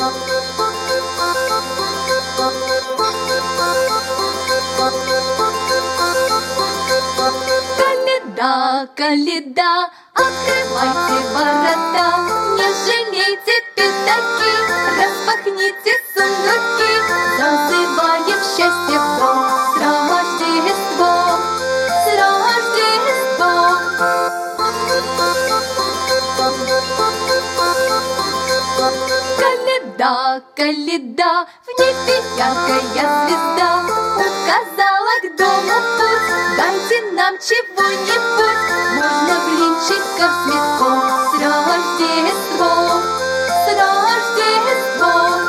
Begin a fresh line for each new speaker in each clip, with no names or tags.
Коляда, коляда, открывайте ворота, не жалейте пятаки, распахните сундуки, зазываем счастье в дом. С Рождеством, с Рождеством! Коляда, коляда, в небе яркая звезда указала к дому путь. Дайте нам чего-нибудь, можно блинчиков с мяском. С Рождеством, с Рождеством!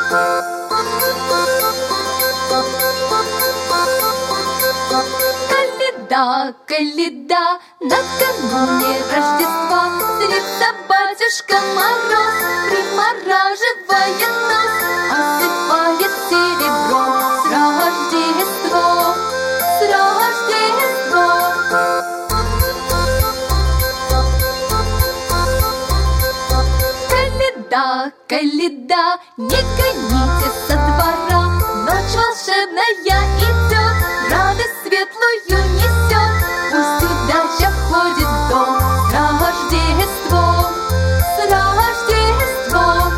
Коляда, коляда, накануне Рождества зрится батюшка Мороз, примораживая нас, осыпает серебром. С Рождеством, с Рождеством! Коляда, коляда, не гоните со двора, ночь волшебная идет, радость светлую несет, пусть удача входит в дом. С Рождеством, с Рождеством!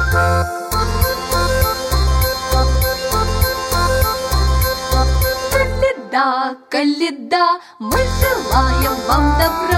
Коляда, коляда, мы желаем вам добра.